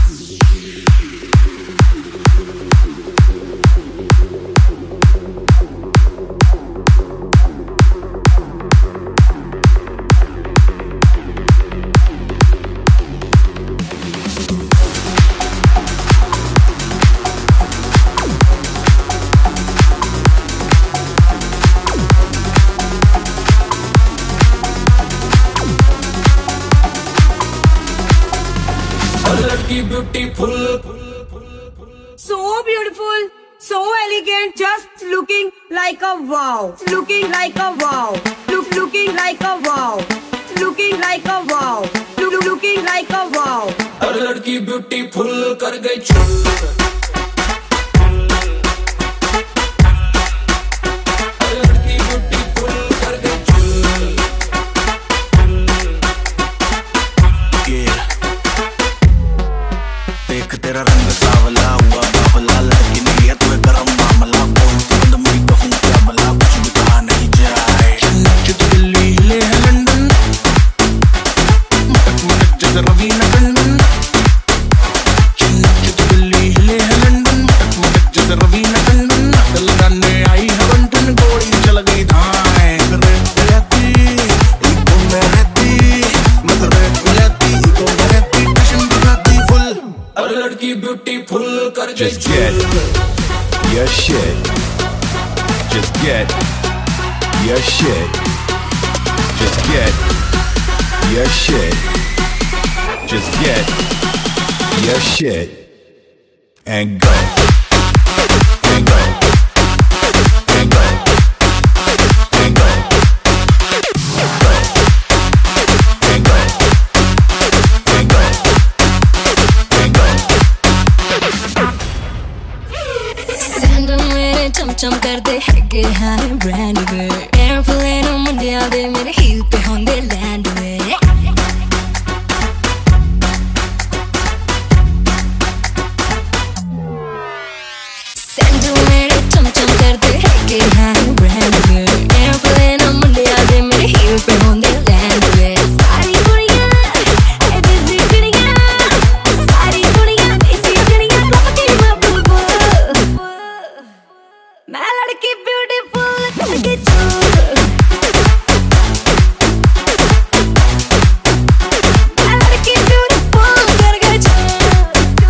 Beautiful, so beautiful, so elegant, just looking like a wow, looking like a wow, looking like a wow, looking like a wow, looking like a wow. हर लड़की beautiful कर गई चुप। तेरा रंग सावला हुआ बावला, लड़की नहीं है तुम्हें गरम मामला, बोलती बंद मुझे कहूँ क्या भला, कुछ भी कहा नहीं जाए। नच तो दिल्ली हिले है लंदन, मटक मटक जैसे रवीना टंडन। नच तो दिल्ली हिले है लंदन, मटक मटक जैसे रवीना टंडन। दिल लगाने आई है बंटन, गोली चल गई धाए। रहती इको में रहती, मत रहती इको में रहती, फैशन दिखाती फुल। हर लड़की beautiful कर गई Just get your shit. Just get your shit. Just get your shit. Just get your shit and go. And go. And go. And go. Go. And go. And go. And go. Sandal मेरे चमचम करते हैगे हाय brand वे, airplane मुंडिया दे मेरे heal पे होंदे land वे। Sandal मेरे चमचम करते हैगे हाय ब्रांड वे, एयरप्लेन मुंडिया दे मेरे हील पे होंदे लैंड वे। सारी दुनिया ए देसी दुनिया, सारी दुनिया इसी दुनिया लपटी में बुलबुल। मैं लड़की ब्यूटीफुल करके चूर, मैं लड़की ब्यूटीफुल करके चूर।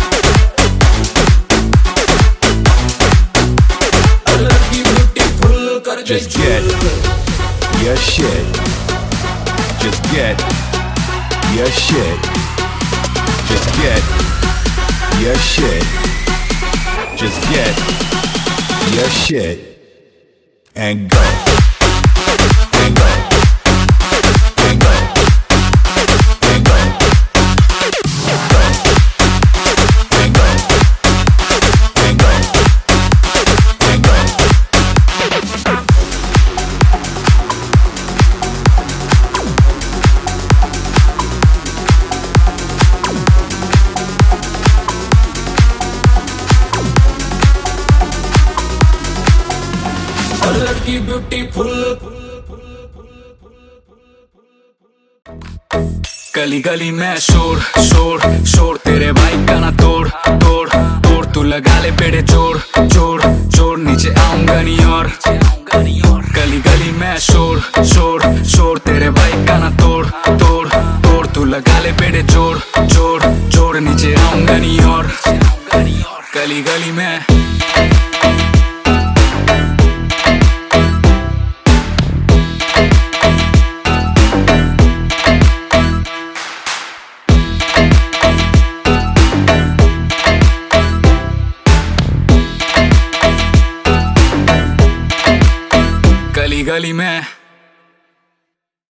हर लड़की beautiful कर गई Just get your shit. Just get your shit. Just get your shit. Just get your shit and go. And go. And go. And go. Go. And go. And go. And go. हर लड़की beautiful। गली गली में शोर शोर शोर, तेरे bike का ना तोड़ तोड़ तोड़। तू लगा ले बेड़े जोड़ जोड़ जोड़, नीचे आऊंगा नहीं और। गली गली में शोर शोर शोर, तेरे बाइक का ना तोड़ तोड़ तोड़। तू लगा ले बेड़े जोड़ जोड़ जोड़, नीचे आऊंगा नहीं और। गली गली में गली गली में